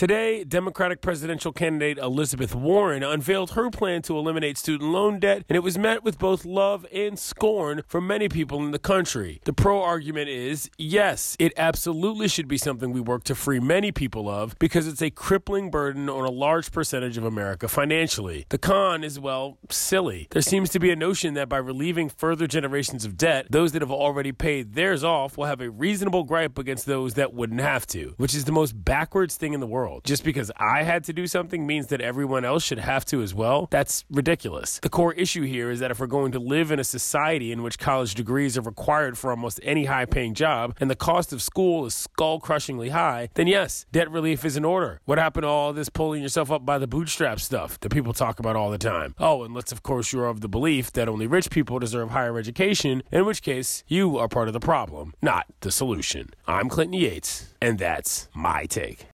Today, Democratic presidential candidate Elizabeth Warren unveiled her plan to eliminate student loan debt, and it was met with both love and scorn from many people in the country. The pro-argument is, yes, it absolutely should be something we work to free many people of because it's a crippling burden on a large percentage of America financially. The con is, well, silly. There seems to be a notion that by relieving further generations of debt, those that have already paid theirs off will have a reasonable gripe against those that wouldn't have to, which is the most backwards thing in the world. Just because I had to do something means that everyone else should have to as well? That's ridiculous. The core issue here is that if we're going to live in a society in which college degrees are required for almost any high-paying job and the cost of school is skull-crushingly high, then yes, debt relief is in order. What happened to all this pulling yourself up by the bootstraps stuff that people talk about all the time? Oh, unless of course you're of the belief that only rich people deserve higher education, in which case you are part of the problem, not the solution. I'm Clinton Yates, and that's my take.